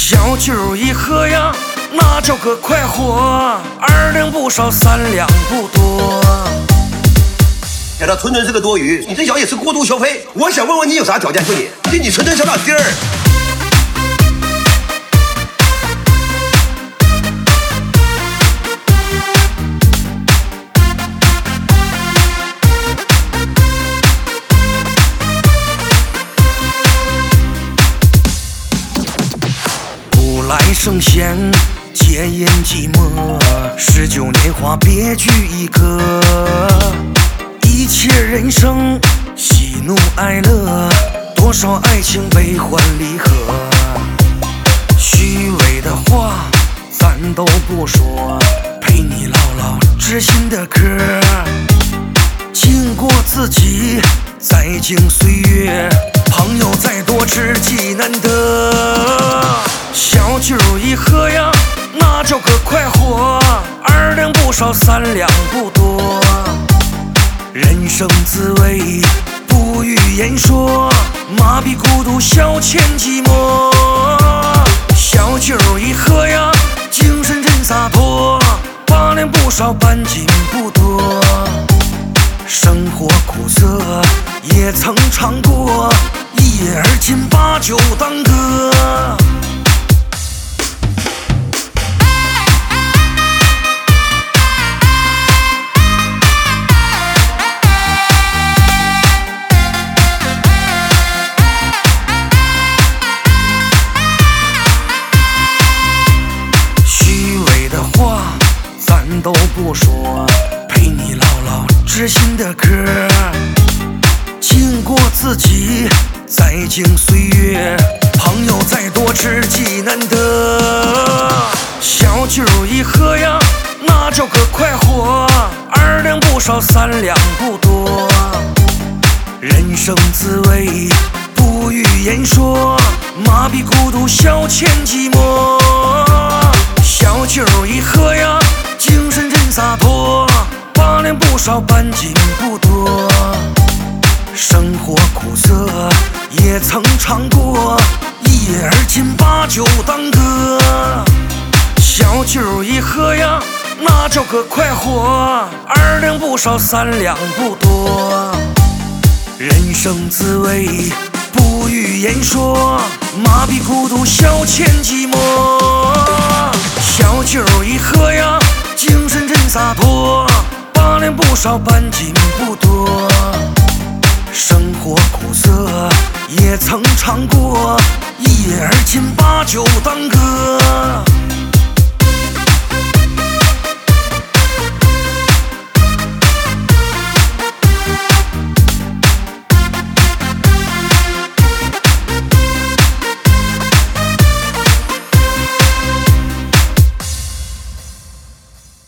小酒一喝呀，那叫个快活，2两不少，3两不多。 这纯是个多余，你这小也是过度消费。我想问问你有啥条件？对你纯小老弟儿。 不来圣贤，戒烟寂寞，19年华别具一格。一切人生，喜怒哀乐，多少爱情悲欢离合。虚伪的话咱都不说，陪你唠唠知心的嗑。经过自己，再经岁月，朋友再多知己难得。小酒一喝呀，那叫个快活，2两不少，3两不多。人生滋味不语言说，麻痹孤独，消遣寂寞。小酒一喝呀，精神真洒脱，8两不少，半斤不多。生活苦涩也曾尝过，一夜而尽，把酒当歌。都不说，陪你唠唠知心的嗑。经过自己，再经岁月，朋友再多知己难得。小酒一喝呀，那叫个快活，2两不少，3两不多。人生滋味不语言说，麻痹孤独，消遣寂寞。小酒一喝呀，精神真洒脱，8两不少，半斤不多。生活苦涩也曾尝过，一夜而尽，把酒当歌。小酒一喝呀，那叫个快活，2两不少，3两不多。人生滋味不语言说，麻痹孤独，消遣寂寞。小酒一喝呀，精神真洒脱，8两不少，半斤不多。生活苦涩也曾尝过，一夜而尽，把酒当歌。